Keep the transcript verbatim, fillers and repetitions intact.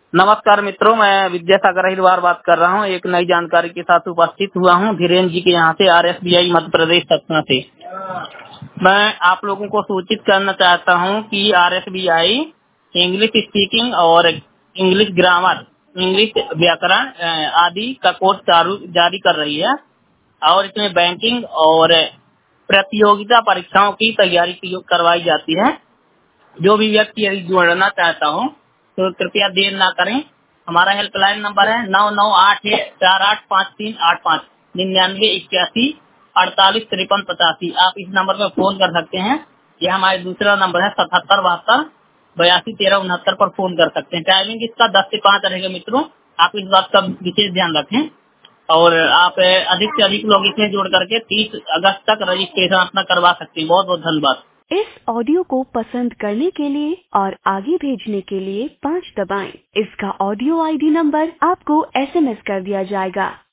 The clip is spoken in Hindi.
नमस्कार मित्रों, मैं विद्यासागर अहिरवार बात कर रहा हूँ। एक नई जानकारी के साथ उपस्थित हुआ हूँ धीरेन जी के यहाँ से, आरएसबीआई मध्य प्रदेश सतना से। मैं आप लोगों को सूचित करना चाहता हूँ कि आरएसबीआई इंग्लिश स्पीकिंग और इंग्लिश ग्रामर, इंग्लिश व्याकरण आदि का कोर्स चालू जारी कर रही है और इसमें बैंकिंग और प्रतियोगिता परीक्षाओं की तैयारी करवाई जाती है। जो भी व्यक्ति यदि जुड़ना चाहता हो तो कृपया देर ना करें। हमारा हेल्पलाइन नंबर है नौ नौ आठ चार आठ पाँच तीन आठ पाँच निन्यानवे इक्यासी अड़तालीस तिरपन पचासी। आप इस नंबर पर फोन कर सकते हैं। यह हमारा दूसरा नंबर है सतहत्तर बहत्तर बयासी तेरह उनहत्तर पर फोन कर सकते हैं। टाइमिंग इसका दस से पाँच रहेगा मित्रों, आप इस बात का विशेष ध्यान रखें और आप अधिक से अधिक लोग इसमें जोड़ करके तीस अगस्त तक रजिस्ट्रेशन अपना करवा सकते हैं। बहुत बहुत धन्यवाद। इस ऑडियो को पसंद करने के लिए और आगे भेजने के लिए पाँच दबाएं। इसका ऑडियो आईडी नंबर आपको एसएमएस कर दिया जाएगा।